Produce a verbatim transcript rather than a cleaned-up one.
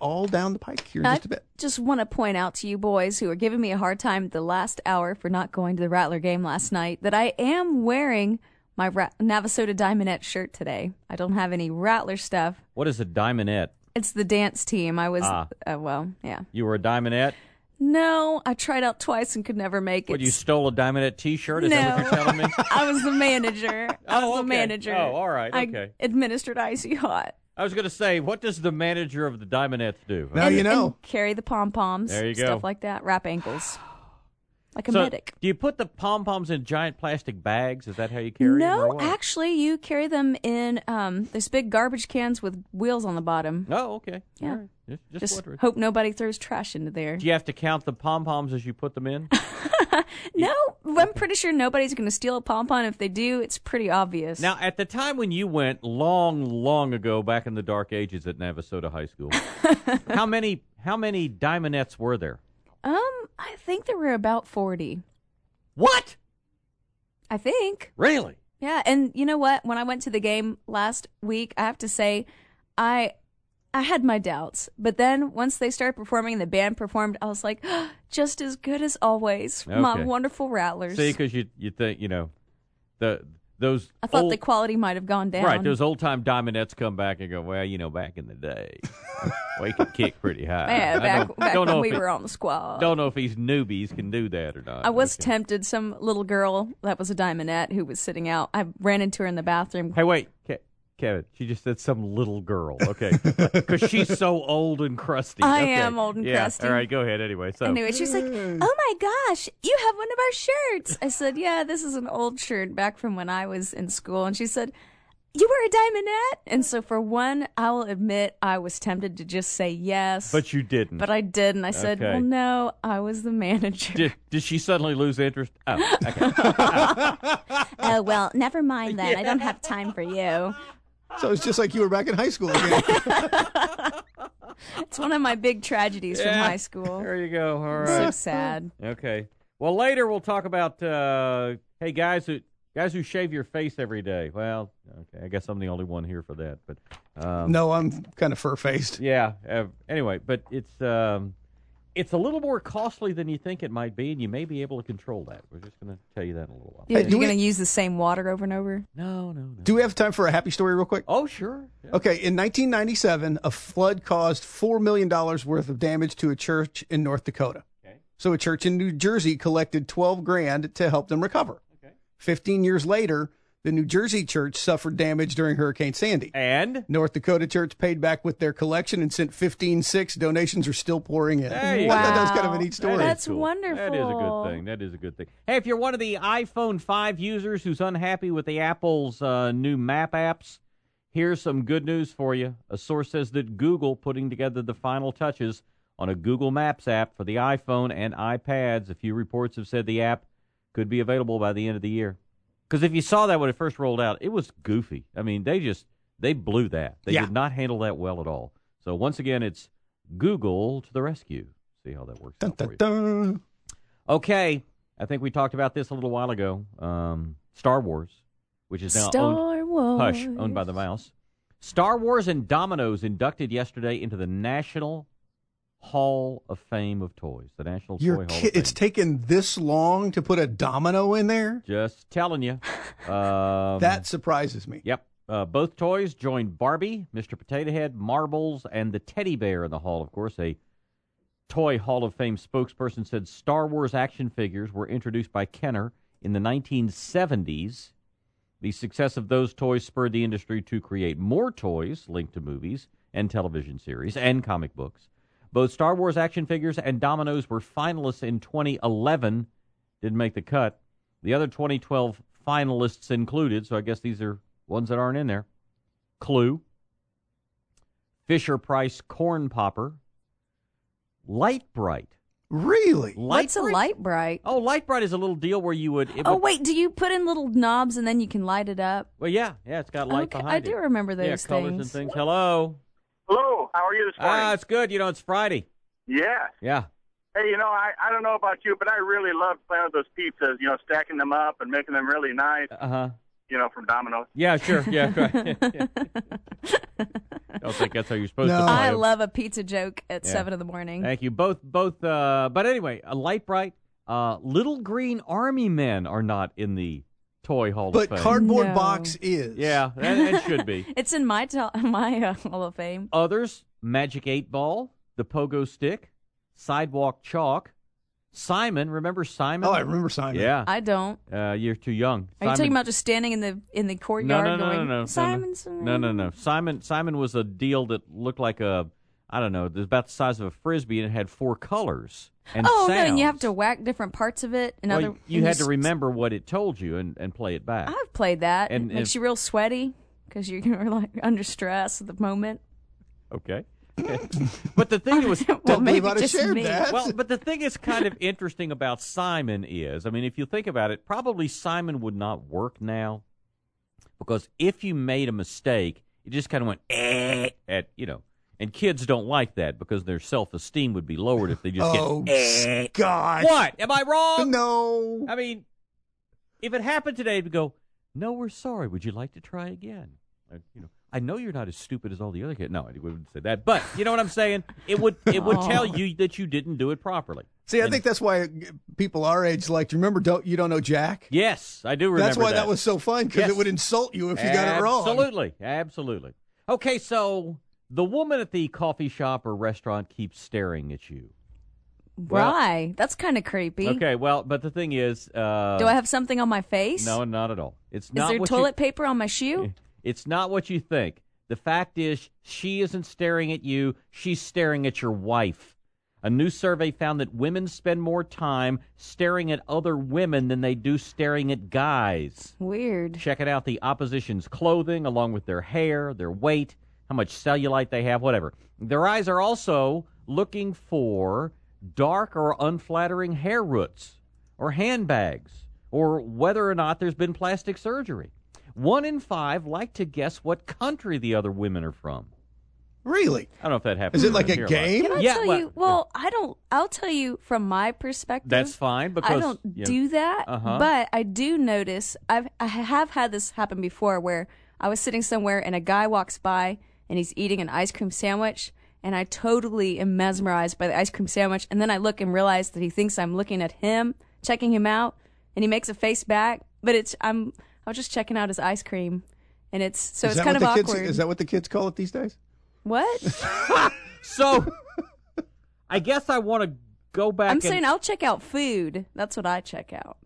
all down the pike here in I just a bit. just want to point out to you boys who are giving me a hard time the last hour for not going to the Rattler game last night that I am wearing my Ra- Navasota Diamondette shirt today. I don't have any Rattler stuff. What is a Diamondette? It's the dance team. I was, Ah. uh, well, yeah. You were a Diamondette? No, I tried out twice and could never make it. What, you stole a Diamondette T-shirt? Is no, that what you're telling me? I was the manager. I was Oh, the okay. manager. Oh, all right, I okay. administered Icy Hot. I was going to say, what does the manager of the Diamondettes do? Now and, you know. and carry the pom-poms. There you go. Stuff like that. Wrap ankles. Like a So, medic. do you put the pom-poms in giant plastic bags? Is that how you carry them? or No, what? actually, you carry them in um, those big garbage cans with wheels on the bottom. Oh, okay. Yeah. All right. Just, just, Just wondering. hope nobody throws trash into there. Do you have to count the pom-poms as you put them in? No, I'm pretty sure nobody's going to steal a pom-pom. If they do, it's pretty obvious. Now, at the time when you went, long, long ago, back in the dark ages at Navasota High School, how many how many Diamondettes were there? Um, I think there were about forty. What? I think. Really? Yeah, and you know what? When I went to the game last week, I have to say, I I had my doubts. But then once they started performing and the band performed, I was like, just as good as always. My Okay. wonderful Rattlers. See, because you you think you know the those I thought old, the quality might have gone down. right those old time Diamondettes come back and go, well, you know, back in the day, we could kick pretty high. Yeah, I back, don't, back don't when know we if it- were on the squad. Don't know if these newbies can do that or not. I was Okay. tempted. Some little girl that was a Diamondette who was sitting out. I ran into her in the bathroom. Hey, wait, Ke- Kevin. She just said some little girl. Okay, because she's so old and crusty. I Okay. am old and yeah. crusty. All right, go ahead. Anyway, so Anyway, she was like, "Oh my gosh, you have one of our shirts." I said, "Yeah, this is an old shirt back from when I was in school." And she said, "You were a Diamondette?" And so for one, I will admit I was tempted to just say yes. but you didn't. But I didn't. I said, Okay. "Well, no, I was the manager." did, did she suddenly lose interest? Oh, okay. Oh, well, never mind then. I don't have time for you. So it's just like you were back in high school again. It's one of my big tragedies from Yeah. high school. There you go. All So right. sad. Okay. Well, later we'll talk about uh, hey guys who guys who shave your face every day. Well, okay, I guess I'm the only one here for that. But um, No, I'm kind of fur-faced. yeah. Uh, anyway, but it's um, it's a little more costly than you think it might be, and you may be able to control that. We're just going to tell you that in a little while. You, Hey, do you're we- going to use the same water over and over? No, no, no. Do we have time for a happy story real quick? Oh, sure. Yeah. Okay, in nineteen ninety-seven, a flood caused four million dollars worth of damage to a church in North Dakota. Okay. So a church in New Jersey collected twelve grand to help them recover. Okay. fifteen years later, the New Jersey church suffered damage during Hurricane Sandy. And North Dakota church paid back with their collection and sent fifteen six. Donations are still pouring in. There you I thought go. that was kind of a neat story. That is That's cool. wonderful. That is a good thing. That is a good thing. Hey, if you're one of the iPhone five users who's unhappy with the Apple's uh, new map apps, here's some good news for you. A source says that Google putting together the final touches on a Google Maps app for the iPhone and iPads. A few reports have said the app could be available by the end of the year. Because if you saw that when it first rolled out, it was goofy. I mean, they just, they blew that. They Yeah. did not handle that well at all. So once again, it's Google to the rescue. See how that works Dun, out for dun, you. dun. Okay, I think we talked about this a little while ago. Um, Star Wars, which is now Star owned, Wars. hush, owned by the mouse. Star Wars and Domino's inducted yesterday into the National Hall of Fame of Toys, the National You're Toy Hall ki- of Fame. it's taken this long to put a domino in there? Just telling you. Um, That surprises me. Yep. Uh, both toys joined Barbie, Mister Potato Head, Marbles, and the Teddy Bear in the hall. Of course, a Toy Hall of Fame spokesperson said Star Wars action figures were introduced by Kenner in the nineteen seventies. The success of those toys spurred the industry to create more toys linked to movies and television series and comic books. Both Star Wars action figures and Domino's were finalists in twenty eleven. Didn't make the cut. The other twenty twelve finalists included, so I guess these are ones that aren't in there, Clue, Fisher-Price Corn Popper, Light Bright. Really? What's a Bright? light bright? Oh, Light Bright is a little deal where you would... It Oh, would- wait, do you put in little knobs and then you can light it up? Well, yeah, yeah, it's got light Okay, behind I it. do remember Yeah, those colors things. and things. Hello. Hello, how are you this morning? Ah, it's good. You know, it's Friday. yeah. Yeah. Hey, you know, I, I don't know about you, but I really love playing with those pizzas, you know, stacking them up and making them really nice, Uh-huh. you know, from Domino's. Yeah, sure. Yeah, right. don't think that's how you're supposed No. to play I them. love a pizza joke at Yeah. seven in the morning. Thank you. Both, both, uh, but anyway, a light bright, uh, little green army men are not in the Toy Hall But of Fame. Cardboard No. Box is. Yeah, and it should be. It's in my to- my uh, Hall of Fame. Others, Magic eight Ball, the Pogo Stick, Sidewalk Chalk, Simon. Remember Simon? Oh, I remember Simon. Yeah. I don't. Uh, you're too young. Are you Simon- talking about just standing in the in the no, courtyard no, no, going, no, no, no, Simon, no, no, no, no. Simon, Simon was a deal that looked like a, I don't know, it was about the size of a frisbee, and it had four colors and Oh, no, sounds. and you have to whack different parts of it. And Well, other, you and had to s- remember what it told you and, and play it back. I've played that. And it makes if- you real sweaty because you're like under stress at the moment. Okay. But the thing that was well, Don't maybe believe I'd have just shared me. that. well, but the thing is kind of interesting about Simon is, I mean, if you think about it, probably Simon would not work now because if you made a mistake, it just kind of went eh, at, you know, and kids don't like that because their self-esteem would be lowered if they just Oh, get eh. gosh. What? Am I wrong? No. I mean, if it happened today, it'd go, no, we're sorry. Would you like to try again? Uh, you know, I know you're not as stupid as all the other kids. No, I wouldn't say that. But you know what I'm saying? It would it would tell you that you didn't do it properly. See, I And- think that's why people our age like to remember. Don't you don't know Jack? Yes, I do remember That's why that. that was so fun because Yes. it would insult you if you got it wrong. Absolutely, absolutely. Okay, so the woman at the coffee shop or restaurant keeps staring at you. Well- Why? That's kind of creepy. Okay, well, but the thing is, uh, Do I have something on my face? no, not at all. It's Is not there what toilet you, paper on my shoe? It's not what you think. The fact is, she isn't staring at you. She's staring at your wife. A new survey found that women spend more time staring at other women than they do staring at guys. Weird. Check it out. The opposition's clothing, along with their hair, their weight, how much cellulite they have, whatever. Their eyes are also looking for dark or unflattering hair roots or handbags or whether or not there's been plastic surgery. One in five like to guess what country the other women are from. Really? I don't know if that happens. Is it like here a lot. game? Can I Yeah, tell well- you? Well, I don't. I'll tell you from my perspective. That's fine because I don't you know, do that, Uh-huh. but I do notice. I've I have had this happen before where I was sitting somewhere and a guy walks by and he's eating an ice cream sandwich, and I totally am mesmerized by the ice cream sandwich, and then I look and realize that he thinks I'm looking at him, checking him out, and he makes a face back, but it's I'm I was just checking out his ice cream, and it's so is it's that kind what of the awkward. kids? Is that what the kids call it these days? What? So, I guess I want to go back I'm and saying I'll check out food. That's what I check out.